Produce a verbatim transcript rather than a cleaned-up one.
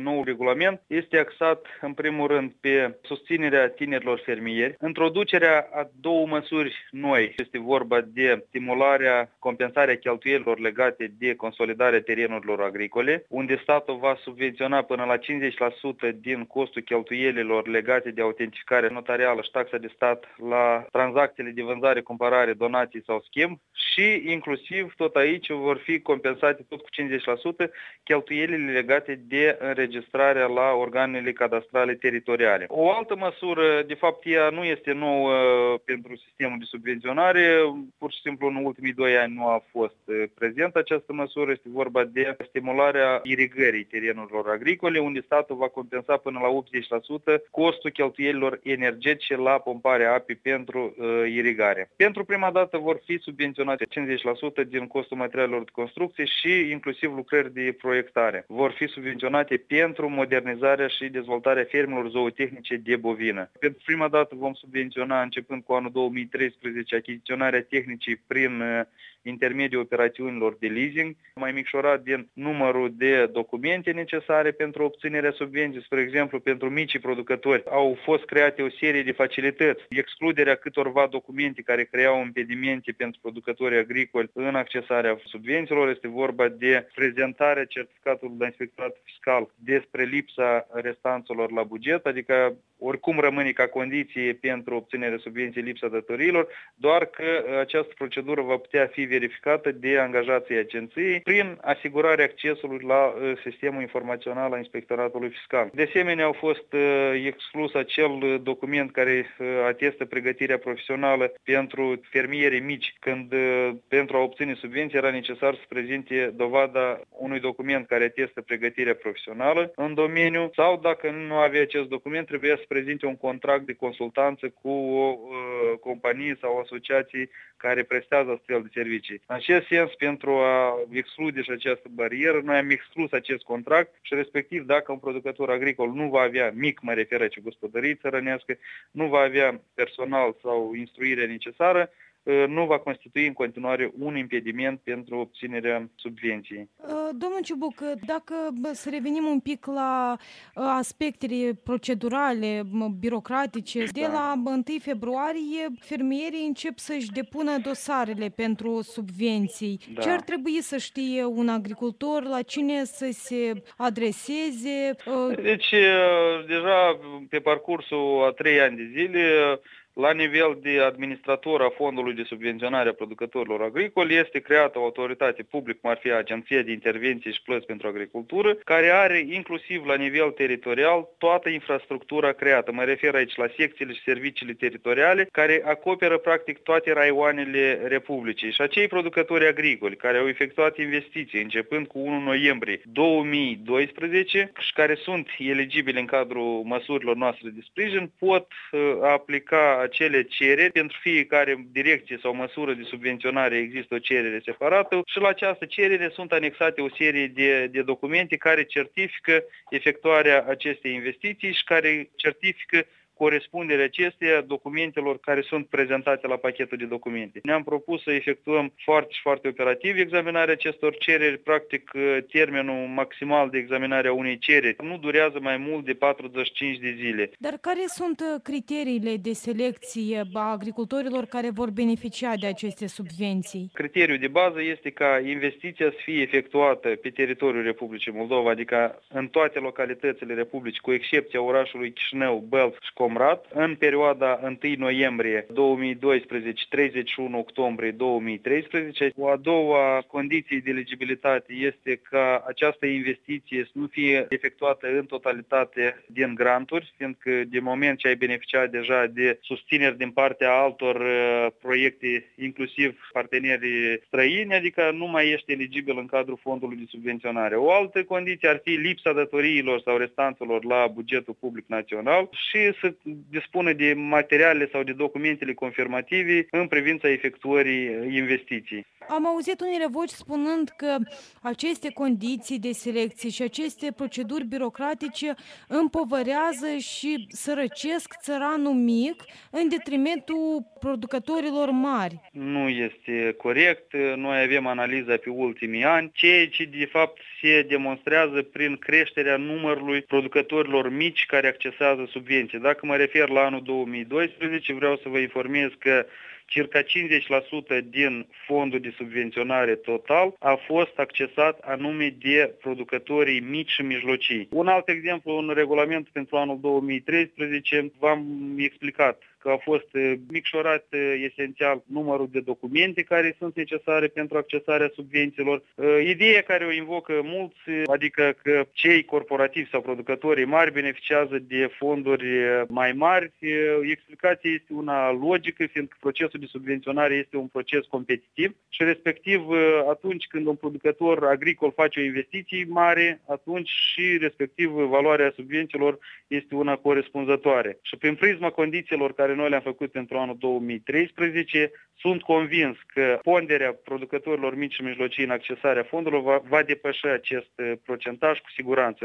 noul regulament este axat în primul rând pe susținerea tinerilor fermieri, introducerea a două măsuri noi. Este vorba de stimularea, compensarea cheltuielilor legate de consolidarea terenurilor agricole, unde statul va subvenționa până la cincizeci la sută din costul cheltuielilor legate de autentificare notarială și taxa de stat la tranzacțiile de vânzare, cumpărare, donații sau schimb și inclusiv tot aici vor fi compensate tot cu cincizeci la sută cheltuielile legate de înregistrarea la organele cadastrale teritoriale. O altă măsură, de fapt ea nu este nouă pentru sistemul de subvenționare, pur și simplu în ultimii doi ani nu a fost prezentă această măsură, este vorba de stimularea irigării terenurilor agricole, unde statul va compensa până la optzeci la sută costul cheltuielilor energetice la pomparea apei pentru uh, irigare. Pentru prima dată vor fi subvenționate cincizeci la sută din costul materialelor de construcție și inclusiv lucrări de proiectare. Vor fi subvenționate pentru modernizarea și dezvoltarea fermelor zootehnice de bovină. Pentru prima dată vom subvenționa, începând cu anul două mii treisprezece, achiziționarea tehnicii prin uh, intermediul operațiunilor de leasing, mai micșorat din numărul de documente necesare pentru obținerea subvenției. Spre exemplu, pentru micii producători au fost create o serie de facilități, excluderea câtorva documente care creau impedimente pentru producătorii agricoli în accesarea subvențiilor. Este vorba de prezentarea certificatului de inspectorat fiscal despre lipsa restanțelor la buget, adică oricum rămâne ca condiție pentru obținerea subvenției lipsa datoriilor, doar că această procedură va putea fi verificată de angajații agenției prin asigurarea accesului la sistemul informațional al inspectoratului fiscal. De asemenea, au fost exclus acel document care atestă pregătirea profesională pentru fermierii mici, când pentru a obține subvenție era necesar să prezinte dovada unui document care atestă pregătirea profesională în domeniu, sau dacă nu avea acest document, trebuia să prezinte un contract de consultanță cu o uh, companie sau asociații care prestează astfel de servicii. În acest sens, pentru a exclude și această barieră, noi am exclus acest contract și respectiv dacă un producător agricol nu va avea, mic mă refer aici, gospodărie țărănească, nu va avea personal sau instruire necesară, nu va constitui în continuare un impediment pentru obținerea subvenției. Domnul Ciubuc, dacă să revenim un pic la aspectele procedurale, birocratice, da. De la întâi februarie fermierii încep să-și depună dosarele pentru subvenții. Da. Ce ar trebui să știe un agricultor, la cine să se adreseze? Deci, deja pe parcursul a trei ani de zile, la nivel de administrator a Fondului de Subvenționare a Producătorilor Agricoli este creată o autoritate publică, cum ar fi Agenția de Intervenție și Plăți pentru Agricultură, care are inclusiv la nivel teritorial toată infrastructura creată. Mă refer aici la secțiile și serviciile teritoriale care acoperă practic toate raioanele Republicii. Și acei producători agricoli care au efectuat investiții începând cu întâi noiembrie două mii doisprezece și care sunt eligibili în cadrul măsurilor noastre de sprijin pot uh, aplica acele cereri. Pentru fiecare direcție sau măsură de subvenționare există o cerere separată și la această cerere sunt anexate o serie de, de documente care certifică efectuarea acestei investiții și care certifică corespunderea acesteia documentelor care sunt prezentate la pachetul de documente. Ne-am propus să efectuăm foarte și foarte operativ examinarea acestor cereri. Practic, termenul maximal de examinare a unei cereri nu durează mai mult de patruzeci și cinci de zile. Dar care sunt criteriile de selecție a agricultorilor care vor beneficia de aceste subvenții? Criteriul de bază este ca investiția să fie efectuată pe teritoriul Republicii Moldova, adică în toate localitățile Republicii, cu excepția orașului Chișinău, Bălți și Comrat, în perioada întâi noiembrie două mii doisprezece - treizeci și unu octombrie două mii treisprezece. O a doua condiție de eligibilitate este ca această investiție să nu fie efectuată în totalitate din granturi, fiindcă de moment ce ai beneficiat deja de susțineri din partea altor uh, proiecte, inclusiv parteneri străini, adică nu mai ești eligibil în cadrul fondului de subvenționare. O altă condiție ar fi lipsa datoriilor sau restanțelor la bugetul public național și să dispună de materiale sau de documentele confirmative în privința efectuării investiției. Am auzit unele voci spunând că aceste condiții de selecție și aceste proceduri birocratice împovărează și sărăcesc țăranul mic în detrimentul producătorilor mari. Nu este corect. Noi avem analiza pe ultimii ani, ceea ce de fapt se demonstrează prin creșterea numărului producătorilor mici care accesează subvenții. Dacă mă refer la anul două mii doisprezece, vreau să vă informez că circa cincizeci la sută din fondul de subvenționare total a fost accesat anume de producătorii mici și mijlocii. Un alt exemplu, un regulament pentru anul două mii treisprezece, v-am explicat că a fost micșorat esențial numărul de documente care sunt necesare pentru accesarea subvențiilor. Ideea care o invocă mulți, adică că cei corporativi sau producătorii mari beneficiază de fonduri mai mari, explicația este una logică, fiindcă procesul de subvenționare este un proces competitiv și respectiv atunci când un producător agricol face o investiție mare, atunci și respectiv valoarea subvențiilor este una corespunzătoare. Și prin prisma condițiilor care noi le-am făcut pentru anul două mii treisprezece, sunt convins că ponderea producătorilor mici și mijlocii în accesarea fondurilor va, va depăși acest procentaj cu siguranță.